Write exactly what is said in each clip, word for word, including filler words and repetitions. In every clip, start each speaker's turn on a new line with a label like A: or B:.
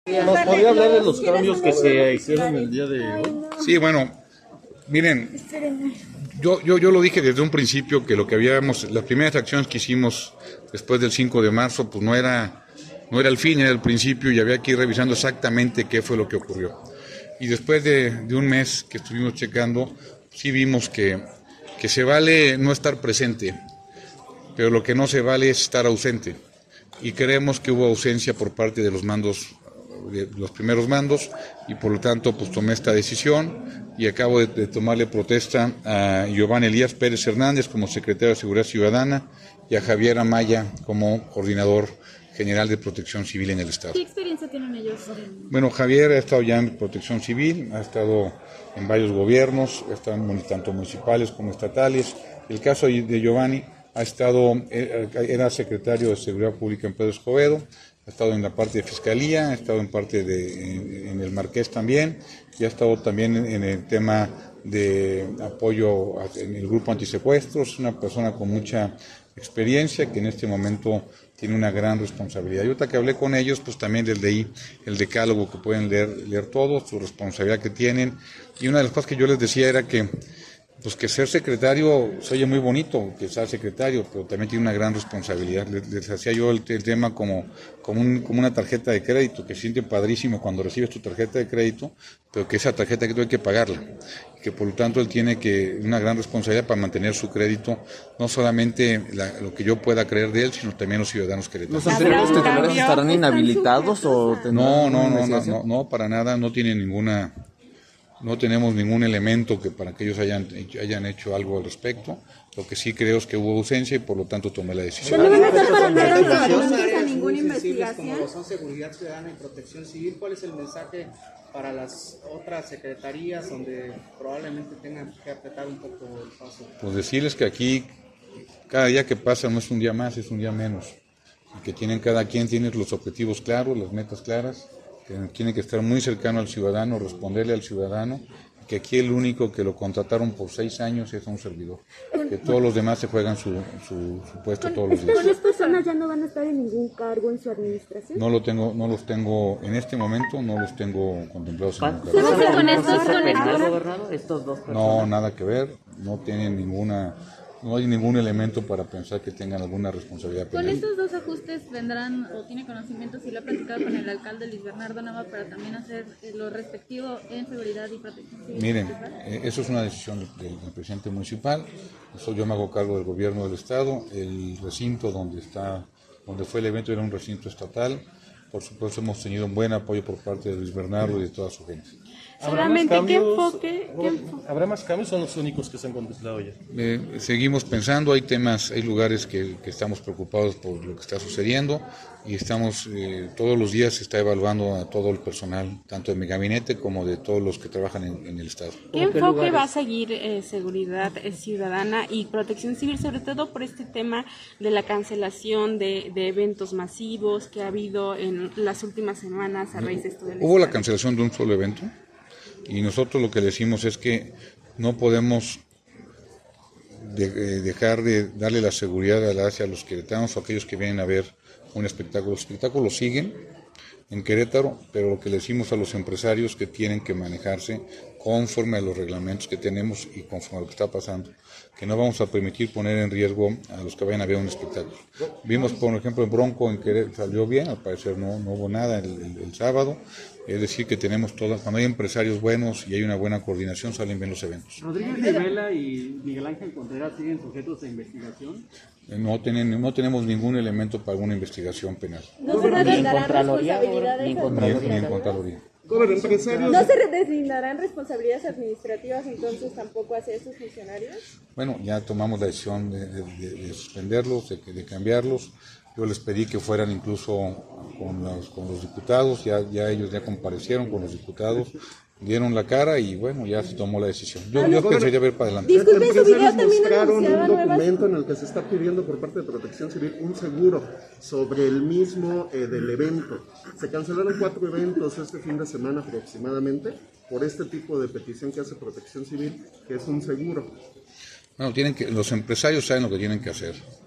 A: ¿Nos podría hablar de los cambios que se hicieron el día de hoy?
B: Sí, bueno, miren, yo, yo, yo lo dije desde un principio que lo que habíamos, las primeras acciones que hicimos después del cinco de marzo, pues no era, no era el fin, era el principio y había que ir revisando exactamente qué fue lo que ocurrió. Y después de, de un mes que estuvimos checando, sí vimos que, que se vale no estar presente, pero lo que no se vale es estar ausente. Y creemos que hubo ausencia por parte de los mandos, de los primeros mandos, y por lo tanto pues tomé esta decisión y acabo de, de tomarle protesta a Giovanni Elías Pérez Hernández como secretario de Seguridad Ciudadana y a Javier Amaya como coordinador general de Protección Civil en el Estado.
C: ¿Qué experiencia tienen ellos?
B: Bueno, Javier ha estado ya en Protección Civil, ha estado en varios gobiernos, ha estado en tanto municipales como estatales. El caso de Giovanni ha estado, era secretario de Seguridad Pública en Pedro Escobedo, ha estado en la parte de Fiscalía, ha estado en parte de, en, en el Marqués también, y ha estado también en, en el tema de apoyo en el grupo antisecuestros. Es una persona con mucha experiencia que en este momento tiene una gran responsabilidad. Y ahorita que hablé con ellos, pues también les leí el decálogo que pueden leer, leer todos, su responsabilidad que tienen, y una de las cosas que yo les decía era que pues que ser secretario se oye muy bonito, que sea secretario, pero también tiene una gran responsabilidad. Les, les hacía yo el, el tema como, como, un, como una tarjeta de crédito, que se siente padrísimo cuando recibes tu tarjeta de crédito, pero que esa tarjeta de crédito hay que pagarla, que por lo tanto él tiene que una gran responsabilidad para mantener su crédito, no solamente la, lo que yo pueda creer de él, sino también los ciudadanos queretanos.
A: ¿Los anteriores titulares estarán inhabilitados o
B: no, no, no, no, no, no, para nada, no tienen ninguna... No tenemos ningún elemento que para que ellos hayan, hayan hecho algo al respecto. Lo que sí creo es que hubo ausencia y por lo tanto tomé la decisión.
C: ¿No van a estar para a ninguna investigación?
D: Como lo son Seguridad Ciudadana y Protección Civil, ¿cuál es el mensaje para las otras secretarías donde probablemente tengan que apretar un poco el paso?
B: Pues decirles que aquí cada día que pasa no es un día más, es un día menos. Y que tienen cada quien tiene los objetivos claros, las metas claras, que tiene que estar muy cercano al ciudadano, responderle al ciudadano, que aquí el único que lo contrataron por seis años es a un servidor, que todos los demás se juegan su, su, su puesto todos los días.
C: ¿Cuáles personas ya no van a estar en ningún cargo en su administración?
B: No lo tengo, no los tengo, en este momento no los tengo contemplados en ningún cargo.
C: ¿Con, con estos, con
A: estos? Estos dos personas.
B: No, nada que ver, no tienen ninguna... No hay ningún elemento para pensar que tengan alguna responsabilidad penal.
C: ¿Con estos dos ajustes vendrán o tiene conocimiento si lo ha platicado con el alcalde Luis Bernardo Nava para también hacer lo respectivo en seguridad y protección civil?
B: Miren, eh, eso es una decisión del, del presidente municipal. Eso yo me hago cargo del gobierno del estado. El recinto donde está, donde fue el evento era un recinto estatal. Por supuesto hemos tenido un buen apoyo por parte de Luis Bernardo y de toda su gente.
C: Solamente qué enfoque, qué enfoque.
A: ¿Habrá más cambios o son los únicos que se han contemplado ya?
B: Eh, seguimos pensando, hay temas, hay lugares que, que estamos preocupados por lo que está sucediendo y estamos, eh, todos los días se está evaluando a todo el personal, tanto de mi gabinete como de todos los que trabajan en, en el Estado.
E: ¿Qué enfoque va a seguir eh, seguridad eh, ciudadana y protección civil, sobre todo por este tema de la cancelación de, de eventos masivos que ha habido en las últimas semanas a raíz de esto del
B: Hubo la
E: estado?
B: cancelación de un solo evento y nosotros lo que le decimos es que no podemos de, eh, dejar de darle la seguridad hacia los queretanos o aquellos que vienen a ver un espectáculo. Los espectáculos siguen en Querétaro, pero lo que le decimos a los empresarios que tienen que manejarse conforme a los reglamentos que tenemos y conforme a lo que está pasando, que no vamos a permitir poner en riesgo a los que vayan a ver un espectáculo. Vimos, por ejemplo, en Bronco en Querétaro salió bien, al parecer no, no hubo nada el, el, el sábado, es decir que tenemos todas, cuando hay empresarios buenos y hay una buena coordinación salen bien los eventos.
F: ¿Rodríguez Rivela y Miguel Ángel Contreras siguen sujetos de investigación?
B: No, tienen, no tenemos ningún elemento para una investigación penal.
C: ¿No se deslindarán responsabilidades?
B: Ni en Contraloría.
C: ¿No se deslindarán responsabilidades administrativas entonces tampoco hacia esos funcionarios?
B: Bueno, ya tomamos la decisión de, de, de suspenderlos, de, de cambiarlos. Yo les pedí que fueran incluso con los, con los diputados, ya, ya ellos ya comparecieron con los diputados, dieron la cara y bueno, ya se tomó la decisión. Yo, yo pensaría ver para adelante.
C: Disculpe, su video también
G: mostraron un
C: anunciaba nuevas...
G: documento en el que se está pidiendo por parte de Protección Civil un seguro sobre el mismo eh, del evento. Se cancelaron cuatro eventos este fin de semana aproximadamente por este tipo de petición que hace Protección Civil, que es un seguro.
B: Bueno, tienen que, los empresarios saben lo que tienen que hacer.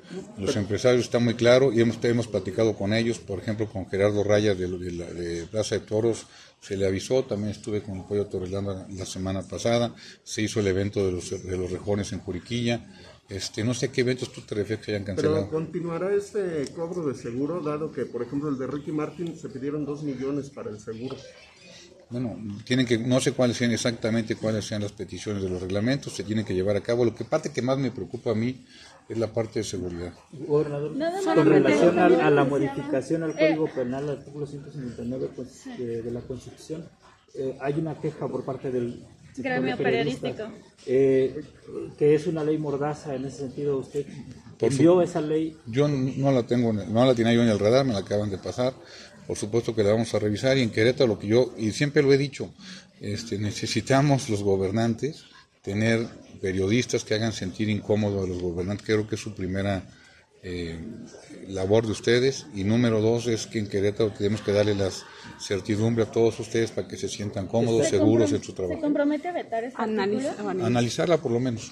B: Los empresarios están muy claros y hemos, hemos platicado con ellos, por ejemplo, con Gerardo Rayas de, de, la, de Plaza de Toros, se le avisó, también estuve con el Pollo Torrelanda la semana pasada, se hizo el evento de los, de los rejones en Juriquilla. Este, no sé a qué eventos tú te refieres que hayan cancelado.
G: Pero continuará este cobro de seguro, dado que, por ejemplo, el de Ricky Martin se pidieron dos millones para el seguro.
B: Bueno, tienen que, no sé cuáles sean exactamente cuáles sean las peticiones de los reglamentos, se tienen que llevar a cabo. Lo que parte que más me preocupa a mí es la parte de seguridad.
H: Gobernador,
C: Nada
H: con relación a, a la
C: Eh,
H: modificación al Código Penal, al artículo ciento cincuenta y nueve pues, de, de la Constitución, eh, hay una queja por parte del
C: gremio periodístico,
H: eh, que es una ley mordaza. En ese sentido, ¿usted
B: Por
H: envió
B: su-
H: esa ley?
B: Yo no la tengo, en el- no la tenía yo en el radar, me la acaban de pasar. Por supuesto que la vamos a revisar y en Querétaro lo que yo, y siempre lo he dicho, este, necesitamos los gobernantes tener periodistas que hagan sentir incómodo a los gobernantes. Creo que es su primera eh, labor de ustedes. Y número dos es que en Querétaro tenemos que darle la certidumbre a todos ustedes para que se sientan cómodos, seguros en su
C: ¿se
B: trabajo.
C: compromete a vetar este
E: Analiza-
C: artículo?
E: bueno,
B: Analizarla por lo menos.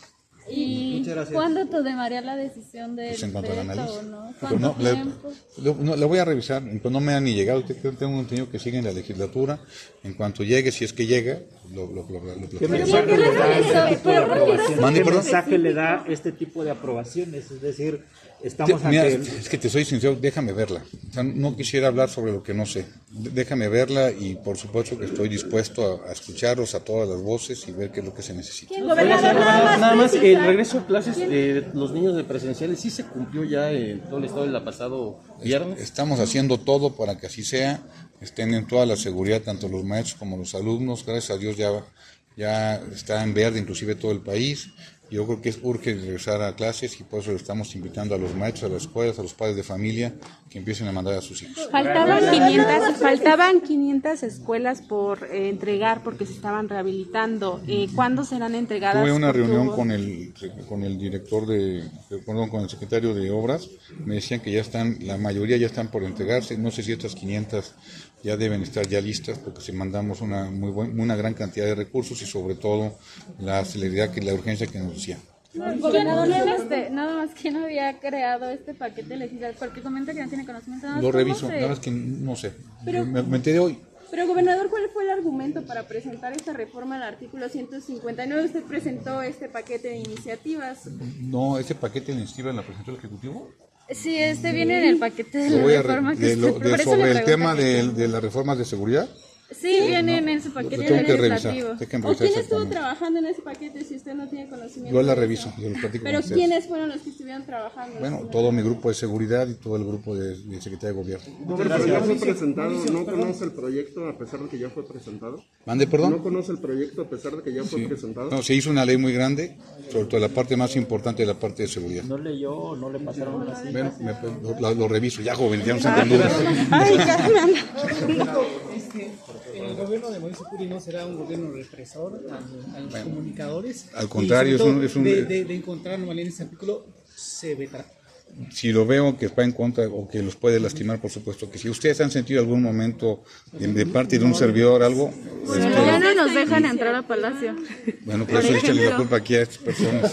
C: ¿Y cuándo tomaría la decisión de
B: Pues en cuanto a la
C: veto
B: análisis.
C: o no?
B: Pero
C: ¿Cuánto
B: no, le,
C: tiempo?
B: lo- no, la voy a revisar, pues no me han ni llegado, tengo tengo entendido que sigue en la legislatura, en cuanto llegue, si es que llega, lo, lo, lo, lo, lo
H: ¿Qué
B: platicaremos.
H: mensaje le da este tipo de aprobación?
B: Mande,
H: ¿Qué
B: perdón.
H: mensaje le da este tipo de aprobaciones? Es decir, estamos
B: Te- mira,
H: ante...
B: es que te soy sincero, déjame verla. O sea, no quisiera hablar sobre lo que no sé. D- Déjame verla y por supuesto que estoy dispuesto a, a escucharlos a todas las voces y ver qué es lo que se necesita.
A: Oiga, señor gobernador, nada más, el regreso a clases de los niños de presenciales sí se cumplió ya en todo el estado el pasado viernes.
B: Estamos haciendo todo para que así sea, estén en toda la seguridad, tanto los maestros como los alumnos. Gracias a Dios ya, ya está en verde inclusive todo el país. Yo creo que es urge regresar a clases y por eso le estamos invitando a los maestros, a las escuelas, a los padres de familia que empiecen a mandar a sus hijos.
E: Faltaban quinientas, faltaban quinientas escuelas por eh, entregar porque se estaban rehabilitando. Eh, ¿Cuándo serán entregadas?
B: Tuve una
E: Porque
B: reunión
E: hubo-
B: con el con el director de, perdón, con el secretario de Obras. Me decían que ya están, la mayoría ya están por entregarse. No sé si estas quinientas ya deben estar ya listas porque se mandamos una muy buen, una gran cantidad de recursos y sobre todo la celeridad que la urgencia que nos decían.
C: Gobernador, ¿quién, este, nada más, ¿quién había creado este paquete legislativo? Porque comenta que no tiene conocimiento. Nada más,
B: Lo
C: ¿cómo
B: reviso,
C: se-
B: nada más que no sé.
I: Pero-
B: me, me enteré hoy.
I: Pero, gobernador, ¿cuál fue el argumento para presentar esta reforma al artículo ciento cincuenta y nueve? Usted presentó este paquete de iniciativas.
B: No, ese paquete de iniciativa la presentó el Ejecutivo.
C: Sí, este viene en el paquete de
B: Lo
C: la
B: voy a re-
C: reforma que
B: de lo-
C: usted-
B: de-
C: por eso
B: sobre
C: le
B: el
C: pregunto
B: tema
C: que-
B: de, de las reformas de seguridad.
C: Sí, vienen en su
B: Lo
C: paquete
B: tengo que revisar.
C: legislativo.
B: Déjenme
I: ¿O
B: revisar
I: quién estuvo
B: exactamente.
I: trabajando en ese paquete si usted no tiene conocimiento?
B: Yo la
I: de
B: reviso,
I: eso?
B: yo lo platico
I: Pero
B: con ustedes.
I: ¿quiénes fueron los que estuvieron trabajando?
B: Bueno,
I: señor?
B: todo mi grupo de seguridad y todo el grupo de, de Secretaría de Gobierno.
G: Pero ya fue presentado, ¿no conoce el proyecto a pesar de que ya fue presentado?
B: Mande, perdón.
G: ¿No conoce el proyecto a pesar de que ya fue presentado?
B: No, se hizo una ley muy grande, sobre todo la parte más importante de la parte de seguridad.
H: ¿No leyó, no le pasaron así?
B: Bueno, me- lo, lo- lo reviso, ya joven, ya no se han dudas.
E: Ay, ya me anda-
J: Este, el gobierno de Mauricio Curi no será un gobierno represor a, a los comunicadores.
B: al contrario,
J: Y sobre
B: es un- es un-
J: todo, de, de, de encontrar anomalía en este artículo, se vetará.
B: Si lo veo que va en contra o que los puede lastimar, por supuesto que si ustedes han sentido algún momento de, de parte de un servidor algo,
C: Pero
B: este,
C: ya no nos dejan entrar a Palacio.
B: bueno, por eso échale la culpa aquí a estas personas.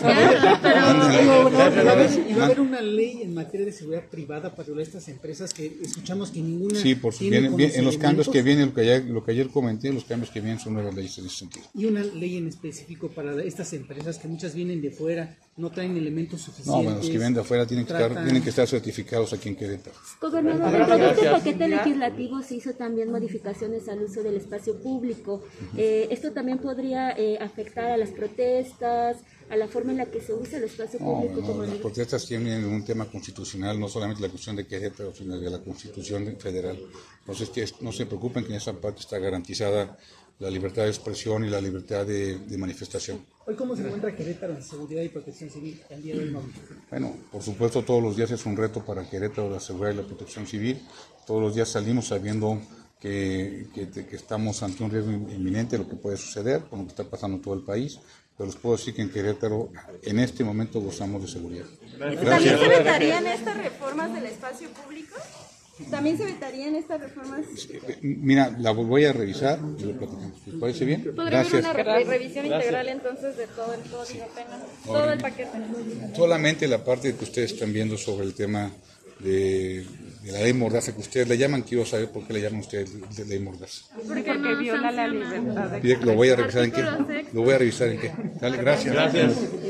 J: Y va, a
B: Ándale.
J: haber, y va a haber una ley en materia de seguridad privada para regular estas empresas que escuchamos que ninguna.
B: Sí, por su,
J: tiene
B: viene-
J: con
B: viene-
J: los
B: en los cambios que
J: elementos,
B: vienen, lo que, ayer, lo que ayer comenté, los cambios que vienen son nuevas leyes en ese sentido.
J: Y una ley en específico para estas empresas que muchas vienen de fuera, no traen elementos suficientes.
B: No, bueno, los que vienen de afuera tienen que, estar,
J: tratan-
B: tienen que estar certificados aquí en Querétaro.
K: Gobernador, dentro de este paquete legislativo se hizo también modificaciones al uso del espacio público. Eh, esto también podría eh, afectar a las protestas, a la forma en la que se usa el espacio
B: No,
K: público.
B: no,
K: como
B: las
K: el-
B: protestas tienen un tema constitucional, no solamente la cuestión de Querétaro, sino de la Constitución federal. Entonces, que es- no se preocupen que en esa parte está garantizada la libertad de expresión y la libertad de, de manifestación.
J: Hoy, ¿cómo se encuentra Querétaro en seguridad y protección civil? El día de hoy, Mauricio.
B: Bueno, por supuesto, todos los días es un reto para Querétaro la seguridad y la protección civil. Todos los días salimos sabiendo que, que, que estamos ante un riesgo inminente de lo que puede suceder, con lo que está pasando en todo el país. Pero les puedo decir que en Querétaro, en este momento, gozamos de seguridad.
I: ¿También se vetarían estas reformas del espacio público? ¿También se vetarían estas reformas?
B: Mira, la voy a revisar y lo platicamos. ¿Les parece bien?
I: ¿Podría haber
B: Gracias.
I: una re- revisión integral entonces de todo el código penal? Todo el paquete.
B: Solamente la parte que ustedes están viendo sobre el tema de, de la ley Mordaza, que ustedes le llaman, quiero saber por qué le llaman ustedes de ley Mordaza.
E: Porque, porque viola la libertad de
B: Lo voy a revisar en qué. Lo voy a revisar en qué. Dale, gracias.
A: Gracias.